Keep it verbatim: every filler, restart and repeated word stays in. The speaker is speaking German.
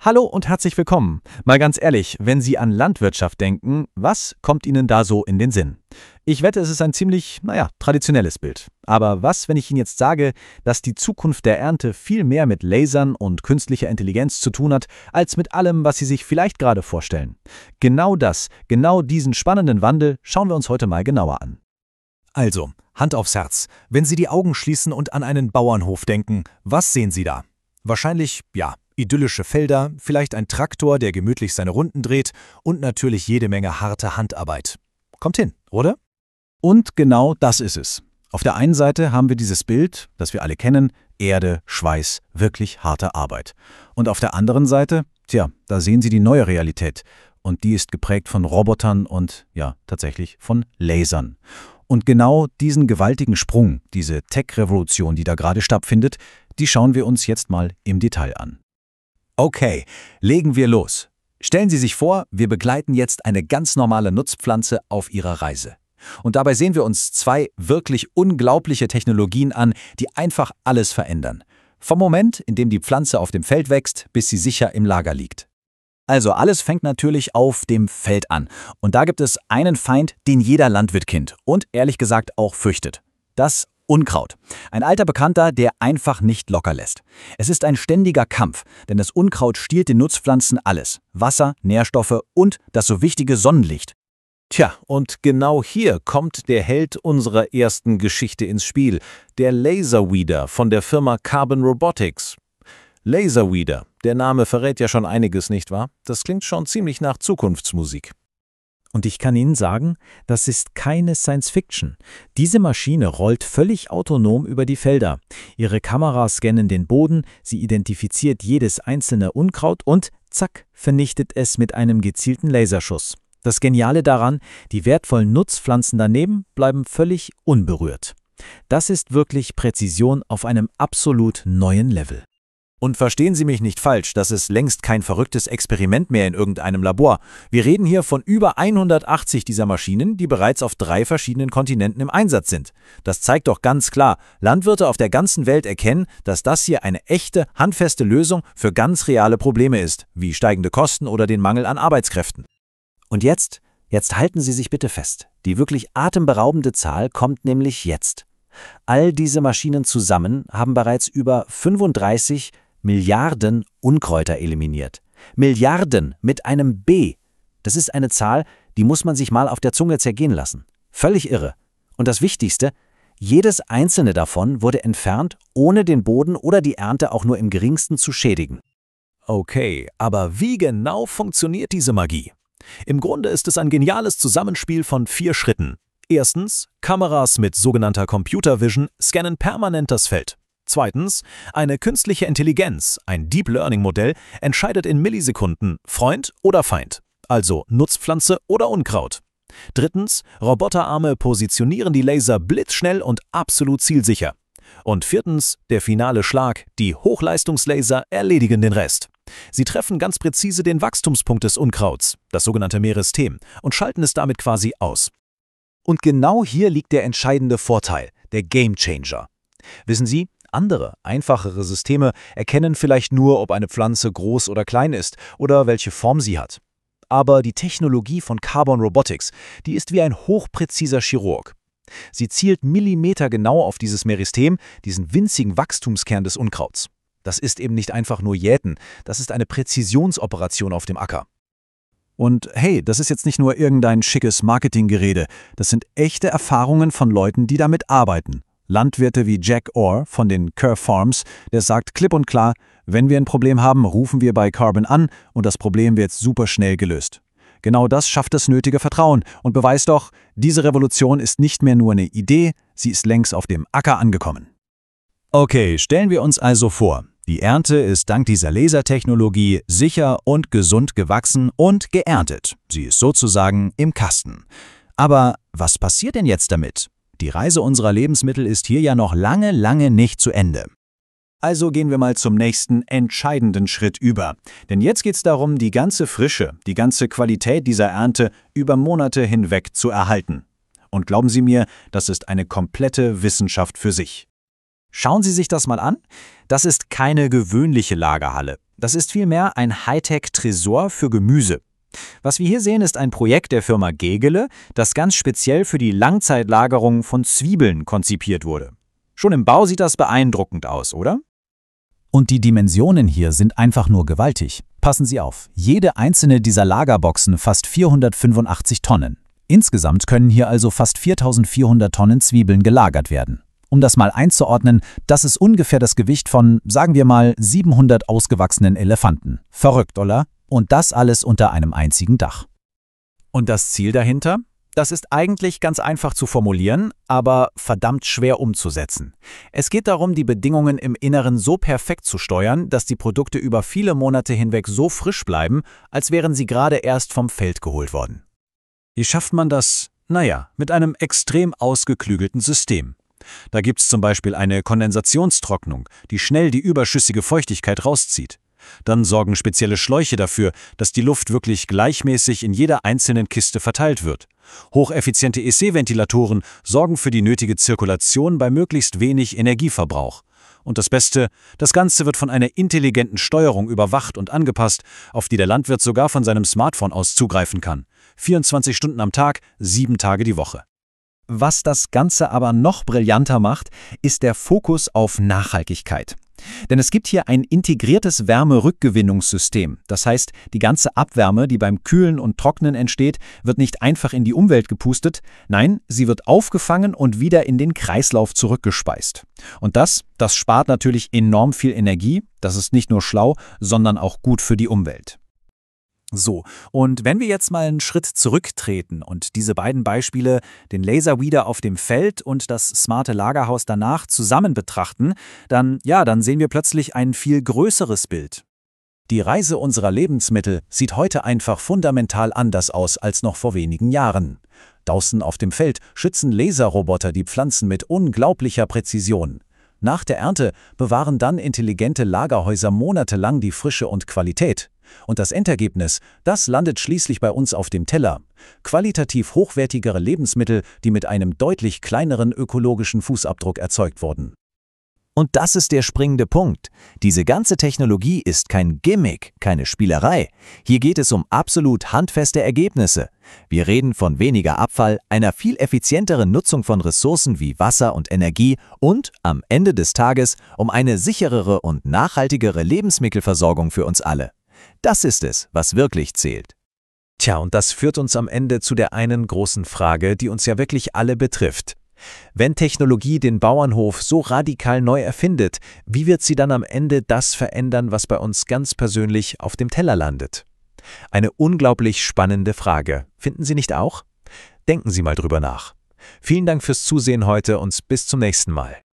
Hallo und herzlich willkommen. Mal ganz ehrlich, wenn Sie an Landwirtschaft denken, was kommt Ihnen da so in den Sinn? Ich wette, es ist ein ziemlich, naja, traditionelles Bild. Aber was, wenn ich Ihnen jetzt sage, dass die Zukunft der Ernte viel mehr mit Lasern und künstlicher Intelligenz zu tun hat, als mit allem, was Sie sich vielleicht gerade vorstellen? Genau das, genau diesen spannenden Wandel schauen wir uns heute mal genauer an. Also, Hand aufs Herz. Wenn Sie die Augen schließen und an einen Bauernhof denken, was sehen Sie da? Wahrscheinlich, ja, idyllische Felder, vielleicht ein Traktor, der gemütlich seine Runden dreht und natürlich jede Menge harte Handarbeit. Kommt hin, oder? Und genau das ist es. Auf der einen Seite haben wir dieses Bild, das wir alle kennen, Erde, Schweiß, wirklich harte Arbeit. Und auf der anderen Seite, tja, da sehen Sie die neue Realität. Und die ist geprägt von Robotern und, ja, tatsächlich von Lasern. Und genau diesen gewaltigen Sprung, diese Tech-Revolution, die da gerade stattfindet, die schauen wir uns jetzt mal im Detail an. Okay, legen wir los. Stellen Sie sich vor, wir begleiten jetzt eine ganz normale Nutzpflanze auf ihrer Reise. Und dabei sehen wir uns zwei wirklich unglaubliche Technologien an, die einfach alles verändern. Vom Moment, in dem die Pflanze auf dem Feld wächst, bis sie sicher im Lager liegt. Also alles fängt natürlich auf dem Feld an. Und da gibt es einen Feind, den jeder Landwirt kennt und ehrlich gesagt auch fürchtet. Das Unkraut. Ein alter Bekannter, der einfach nicht locker lässt. Es ist ein ständiger Kampf, denn das Unkraut stiehlt den Nutzpflanzen alles. Wasser, Nährstoffe und das so wichtige Sonnenlicht. Tja, und genau hier kommt der Held unserer ersten Geschichte ins Spiel, der Laserweeder von der Firma Carbon Robotics. Laserweeder, der Name verrät ja schon einiges, nicht wahr? Das klingt schon ziemlich nach Zukunftsmusik. Und ich kann Ihnen sagen, das ist keine Science-Fiction. Diese Maschine rollt völlig autonom über die Felder. Ihre Kameras scannen den Boden, sie identifiziert jedes einzelne Unkraut und zack, vernichtet es mit einem gezielten Laserschuss. Das Geniale daran, die wertvollen Nutzpflanzen daneben bleiben völlig unberührt. Das ist wirklich Präzision auf einem absolut neuen Level. Und verstehen Sie mich nicht falsch, das ist längst kein verrücktes Experiment mehr in irgendeinem Labor. Wir reden hier von über hundertachtzig dieser Maschinen, die bereits auf drei verschiedenen Kontinenten im Einsatz sind. Das zeigt doch ganz klar, Landwirte auf der ganzen Welt erkennen, dass das hier eine echte, handfeste Lösung für ganz reale Probleme ist, wie steigende Kosten oder den Mangel an Arbeitskräften. Und jetzt, jetzt halten Sie sich bitte fest. Die wirklich atemberaubende Zahl kommt nämlich jetzt. All diese Maschinen zusammen haben bereits über fünfunddreißig Milliarden Unkräuter eliminiert. Milliarden mit einem B. Das ist eine Zahl, die muss man sich mal auf der Zunge zergehen lassen. Völlig irre. Und das Wichtigste, jedes einzelne davon wurde entfernt, ohne den Boden oder die Ernte auch nur im geringsten zu schädigen. Okay, aber wie genau funktioniert diese Magie? Im Grunde ist es ein geniales Zusammenspiel von vier Schritten. Erstens, Kameras mit sogenannter Computer Vision scannen permanent das Feld. Zweitens, eine künstliche Intelligenz, ein Deep Learning Modell, entscheidet in Millisekunden Freund oder Feind, also Nutzpflanze oder Unkraut. Drittens, Roboterarme positionieren die Laser blitzschnell und absolut zielsicher. Und viertens, der finale Schlag, die Hochleistungslaser erledigen den Rest. Sie treffen ganz präzise den Wachstumspunkt des Unkrauts, das sogenannte Meristem, und schalten es damit quasi aus. Und genau hier liegt der entscheidende Vorteil, der Gamechanger. Wissen Sie, andere, einfachere Systeme erkennen vielleicht nur, ob eine Pflanze groß oder klein ist oder welche Form sie hat. Aber die Technologie von Carbon Robotics, die ist wie ein hochpräziser Chirurg. Sie zielt millimetergenau auf dieses Meristem, diesen winzigen Wachstumskern des Unkrauts. Das ist eben nicht einfach nur Jäten, das ist eine Präzisionsoperation auf dem Acker. Und hey, das ist jetzt nicht nur irgendein schickes Marketinggerede, das sind echte Erfahrungen von Leuten, die damit arbeiten. Landwirte wie Jack Orr von den Kerr Farms, der sagt klipp und klar, wenn wir ein Problem haben, rufen wir bei Carbon an und das Problem wird super schnell gelöst. Genau das schafft das nötige Vertrauen und beweist doch, diese Revolution ist nicht mehr nur eine Idee, sie ist längst auf dem Acker angekommen. Okay, stellen wir uns also vor, die Ernte ist dank dieser Lasertechnologie sicher und gesund gewachsen und geerntet. Sie ist sozusagen im Kasten. Aber was passiert denn jetzt damit? Die Reise unserer Lebensmittel ist hier ja noch lange, lange nicht zu Ende. Also gehen wir mal zum nächsten entscheidenden Schritt über. Denn jetzt geht es darum, die ganze Frische, die ganze Qualität dieser Ernte über Monate hinweg zu erhalten. Und glauben Sie mir, das ist eine komplette Wissenschaft für sich. Schauen Sie sich das mal an. Das ist keine gewöhnliche Lagerhalle. das ist vielmehr ein Hightech-Tresor für Gemüse. Was wir hier sehen, ist ein Projekt der Firma Gegele, das ganz speziell für die Langzeitlagerung von Zwiebeln konzipiert wurde. Schon im Bau sieht das beeindruckend aus, oder? Und die Dimensionen hier sind einfach nur gewaltig. Passen Sie auf, jede einzelne dieser Lagerboxen fasst vierhundertfünfundachtzig Tonnen. Insgesamt können hier also fast viertausendvierhundert Tonnen Zwiebeln gelagert werden. Um das mal einzuordnen, das ist ungefähr das Gewicht von, sagen wir mal, siebenhundert ausgewachsenen Elefanten. Verrückt, oder? Und das alles unter einem einzigen Dach. Und das Ziel dahinter? Das ist eigentlich ganz einfach zu formulieren, aber verdammt schwer umzusetzen. Es geht darum, die Bedingungen im Inneren so perfekt zu steuern, dass die Produkte über viele Monate hinweg so frisch bleiben, als wären sie gerade erst vom Feld geholt worden. Wie schafft man das? Naja, mit einem extrem ausgeklügelten System. Da gibt's zum Beispiel eine Kondensationstrocknung, die schnell die überschüssige Feuchtigkeit rauszieht. Dann sorgen spezielle Schläuche dafür, dass die Luft wirklich gleichmäßig in jeder einzelnen Kiste verteilt wird. Hocheffiziente E C-Ventilatoren sorgen für die nötige Zirkulation bei möglichst wenig Energieverbrauch. Und das Beste, das Ganze wird von einer intelligenten Steuerung überwacht und angepasst, auf die der Landwirt sogar von seinem Smartphone aus zugreifen kann. vierundzwanzig Stunden am Tag, sieben Tage die Woche. Was das Ganze aber noch brillanter macht, ist der Fokus auf Nachhaltigkeit. Denn es gibt hier ein integriertes Wärmerückgewinnungssystem. Das heißt, die ganze Abwärme, die beim Kühlen und Trocknen entsteht, wird nicht einfach in die Umwelt gepustet, nein, sie wird aufgefangen und wieder in den Kreislauf zurückgespeist. Und das, das spart natürlich enorm viel Energie, das ist nicht nur schlau, sondern auch gut für die Umwelt. So, und wenn wir jetzt mal einen Schritt zurücktreten und diese beiden Beispiele, den Laserweeder auf dem Feld und das smarte Lagerhaus danach, zusammen betrachten, dann, ja, dann sehen wir plötzlich ein viel größeres Bild. Die Reise unserer Lebensmittel sieht heute einfach fundamental anders aus als noch vor wenigen Jahren. Draußen auf dem Feld schützen Laserroboter die Pflanzen mit unglaublicher Präzision. Nach der Ernte bewahren dann intelligente Lagerhäuser monatelang die Frische und Qualität. Und das Endergebnis, das landet schließlich bei uns auf dem Teller. Qualitativ hochwertigere Lebensmittel, die mit einem deutlich kleineren ökologischen Fußabdruck erzeugt wurden. Und das ist der springende Punkt. Diese ganze Technologie ist kein Gimmick, keine Spielerei. Hier geht es um absolut handfeste Ergebnisse. Wir reden von weniger Abfall, einer viel effizienteren Nutzung von Ressourcen wie Wasser und Energie und, am Ende des Tages, um eine sicherere und nachhaltigere Lebensmittelversorgung für uns alle. Das ist es, was wirklich zählt. Tja, und das führt uns am Ende zu der einen großen Frage, die uns ja wirklich alle betrifft. Wenn Technologie den Bauernhof so radikal neu erfindet, wie wird sie dann am Ende das verändern, was bei uns ganz persönlich auf dem Teller landet? Eine unglaublich spannende Frage. Finden Sie nicht auch? Denken Sie mal drüber nach. Vielen Dank fürs Zusehen heute und bis zum nächsten Mal.